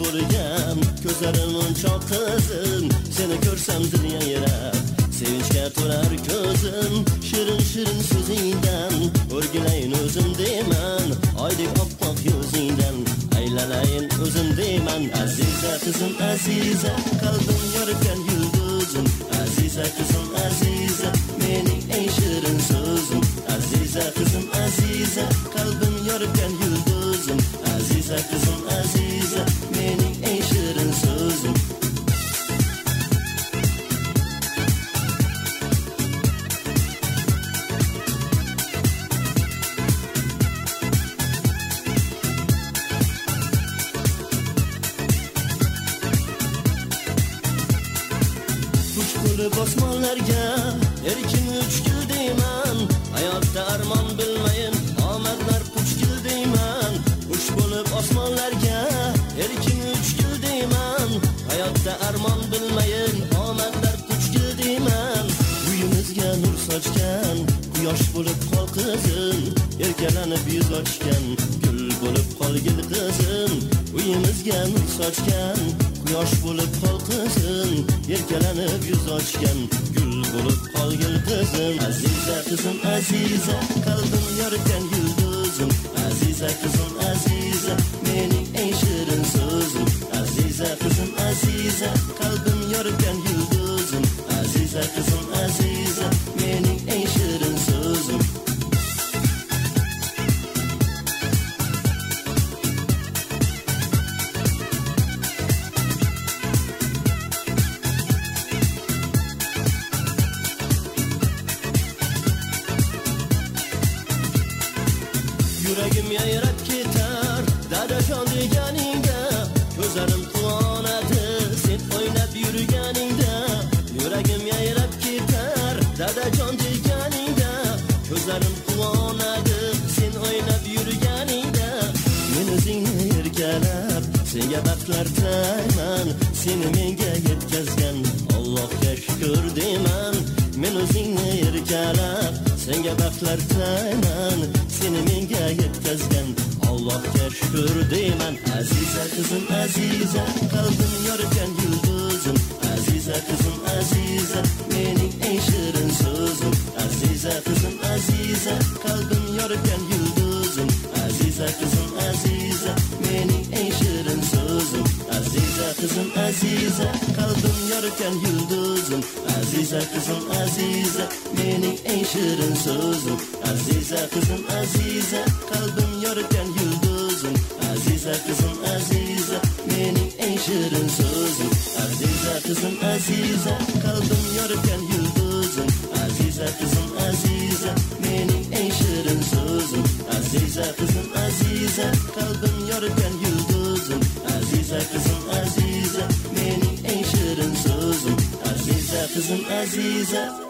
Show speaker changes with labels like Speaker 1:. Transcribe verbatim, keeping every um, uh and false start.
Speaker 1: bo'lgan ko'zlarim uncha qizim, seni ko'rsam dil yayrab, sevinchga to'lar ko'zim, shirin shirin so'zingdan o'rgilayin o'zim deyman, oydek oppoq yuzingdan aylanayin o'zim deyman. Aziza qizim aziza, qalbim yorgan yulduzim, aziza qizim aziza, mening eng shirin so'zim. Aziza qizim aziza, qalbim yorgan yulduzim, aziza qizim aziza, mening eng shirin so'zim. Osmonlarga erkin uchgil deyman, hayotda armon bilmayin omadlar puchgil deyman. Uch bo'lib osmonlarga erkin uchgil deyman, hayotda armon bilmayin omadlar puchgil deyman. Uyimizga nur sochgan quyosh bo'lib qol qizim, erkalanib yuz ochgan gul bo'lib qolgil qizim. Uyimizga nur sochgan quyosh bo'lib qol qizim, erkalanib yuz ochgan gul bo'lib qolgil qizim. Aziza qizim aziza, qalbim yorgan yulduzim, aziza qizim aziza, mening eng shirin so'zim. Aziza qizim aziza, qalbim yorgan yulduzim, aziza qizim aziza, mening eng shirin so'zim. Yuragim yayrab ketar dadajon deganingda, ko'zlarim quvonadi sen o'ynab yurganingda. Yuragim yayrab ketar dadajon deganingda, ko'zlarim quvonadi sen o'ynab yurganingda. Men o'zingni erkalab senga baxtlar tilayman, seni menga yetkazgan Allohga shukr deyman. Men o'zingni erkalab senga baxtlar tilayman, seni menga yetkazgan Allohga shukr deyman. Aziza qizim aziza, qalbim yorgan yulduzim, aziza qizim aziza, mening eng shirin so'zim. Aziza qizim aziza, qalbim yorgan yulduzim, aziza qizim aziza, mening eng shirin so'zim. Aziza qizim aziza, qalbim yorgan yulduzim, aziza qizim aziza, mening eng shirin so'zim. Aziza qizim aziza, qalbim yorgan yulduzim, aziza qizim aziza, mening eng shirin so'zim. Aziza qizim aziza, qalbim yorgan yulduzim, aziza qizim aziza, mening eng shirin so'zim. Aziza qizim aziza, qalbim yorgan yulduzim, aziza qizim aziza, mening eng shirin so'zim. Aziza qizim aziza.